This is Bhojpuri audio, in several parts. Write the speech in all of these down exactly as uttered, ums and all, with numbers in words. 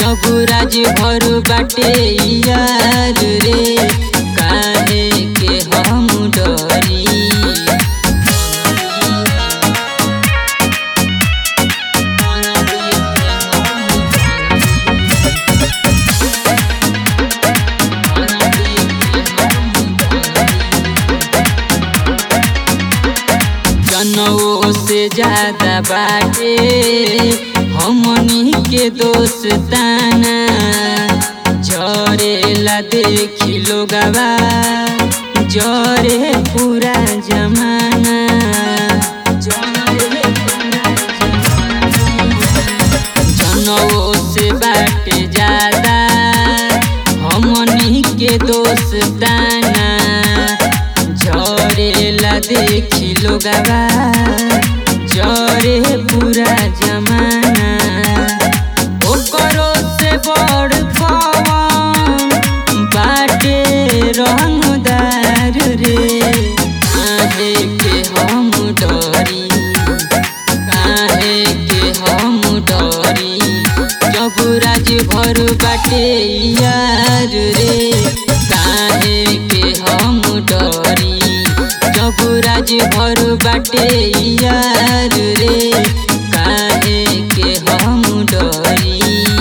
जब राज भर बाटे यार रे काहे के हम डरी। जनों से ज्यादा बाटे हमनी के दोस्ताना जरेला देखी लोगवा जरे पूरा जमाना। जनों से बाटे ज्यादा हमनी के दोस्ताना जरेला देखी लोगवा जरे पूरा जमाना। ओकरो से बड़ कौन बाटे रंगदार रे काहे के हम डरी काहे के हम डरी। जब राज भर बाटे यार रे काहे के हम डरी। जब राज भर बाटे यार रे काहे के हम डरी।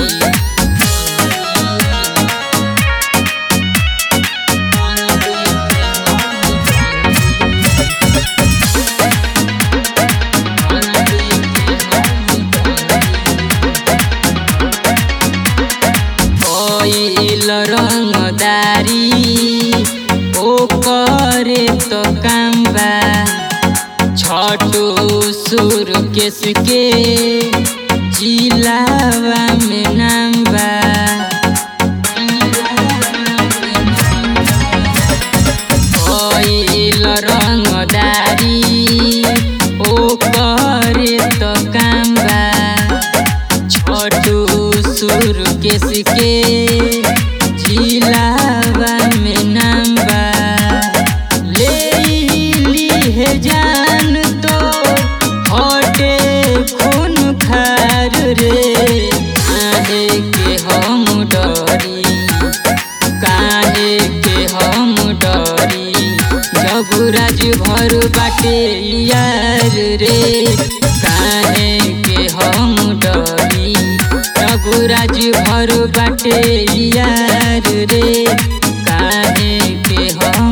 रंगदारी ओ करे तो काम बा छोटू सुर केस के जिलावा में नाम बा। रंगदारी ओ करे तो काम बा छोटू सुर केस के जिलावा में नाम बा। ले ली है जान तो हटे खून खार रे काहे के हम डरी काहे के हम डरी। जब राज भर बाटे यार रे काहे के हम डरी। जब राज भर बाटे यार रे काहे के हम